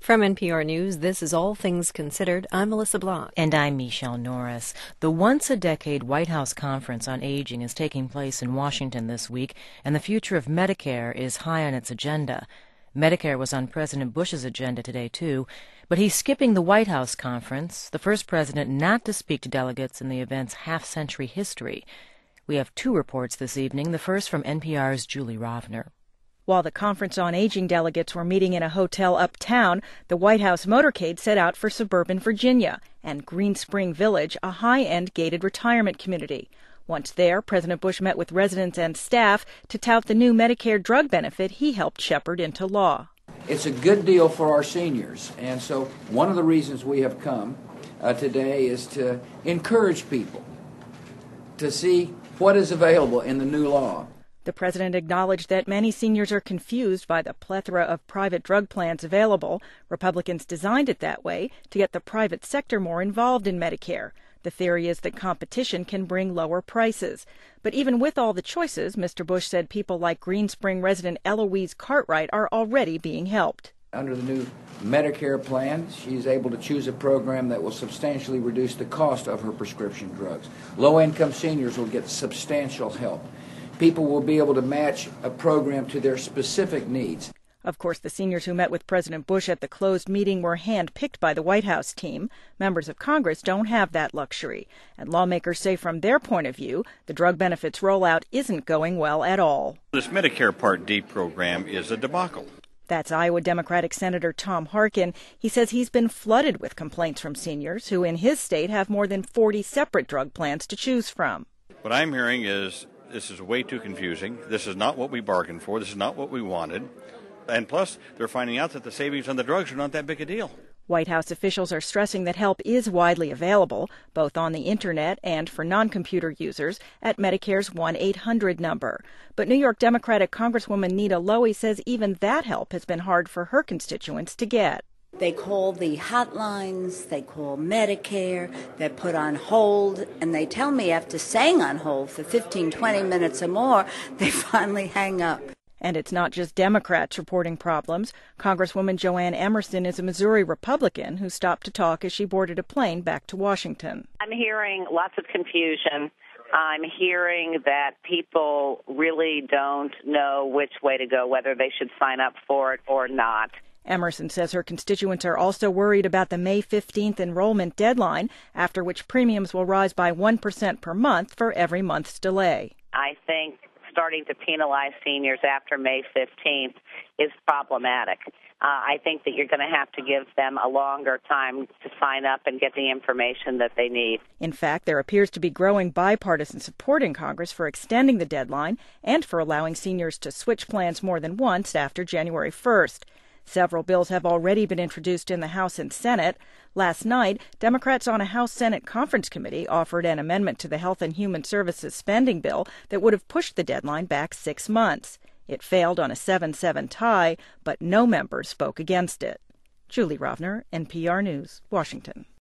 From NPR News, this is All Things Considered. I'm Melissa Blanc. And I'm Michelle Norris. The once-a-decade White House Conference on Aging is taking place in Washington this week, and the future of Medicare is high on its agenda. Medicare was on President Bush's agenda today, too, but he's skipping the White House conference, the first president not to speak to delegates in the event's half-century history. We have two reports this evening, the first from NPR's Julie Rovner. While the Conference on Aging delegates were meeting in a hotel uptown, the White House motorcade set out for suburban Virginia and Green Spring Village, a high-end gated retirement community. Once there, President Bush met with residents and staff to tout the new Medicare drug benefit he helped shepherd into law. It's a good deal for our seniors, and so one of the reasons we have come today is to encourage people to see what is available in the new law. The president acknowledged that many seniors are confused by the plethora of private drug plans available. Republicans designed it that way to get the private sector more involved in Medicare. The theory is that competition can bring lower prices. But even with all the choices, Mr. Bush said people like Green Spring resident Eloise Cartwright are already being helped. Under the new Medicare plan, she's able to choose a program that will substantially reduce the cost of her prescription drugs. Low-income seniors will get substantial help. People will be able to match a program to their specific needs. Of course, the seniors who met with President Bush at the closed meeting were handpicked by the White House team. Members of Congress don't have that luxury. And lawmakers say from their point of view, the drug benefits rollout isn't going well at all. This Medicare Part D program is a debacle. That's Iowa Democratic Senator Tom Harkin. He says he's been flooded with complaints from seniors who in his state have more than 40 separate drug plans to choose from. What I'm hearing is this is way too confusing. This is not what we bargained for. This is not what we wanted. And plus, they're finding out that the savings on the drugs are not that big a deal. White House officials are stressing that help is widely available, both on the Internet and for non-computer users, at Medicare's 1-800 number. But New York Democratic Congresswoman Nita Lowey says even that help has been hard for her constituents to get. They call the hotlines, they call Medicare, they're put on hold, and they tell me after staying on hold for 15, 20 minutes or more, they finally hang up. And it's not just Democrats reporting problems. Congresswoman Joanne Emerson is a Missouri Republican who stopped to talk as she boarded a plane back to Washington. I'm hearing lots of confusion. I'm hearing that people really don't know which way to go, whether they should sign up for it or not. Emerson says her constituents are also worried about the May 15th enrollment deadline, after which premiums will rise by 1% per month for every month's delay. I think starting to penalize seniors after May 15th is problematic. I think that you're going to have to give them a longer time to sign up and get the information that they need. In fact, there appears to be growing bipartisan support in Congress for extending the deadline and for allowing seniors to switch plans more than once after January 1st. Several bills have already been introduced in the House and Senate. Last night, Democrats on a House-Senate conference committee offered an amendment to the Health and Human Services spending bill that would have pushed the deadline back 6 months. It failed on a 7-7 tie, but no member spoke against it. Julie Rovner, NPR News, Washington.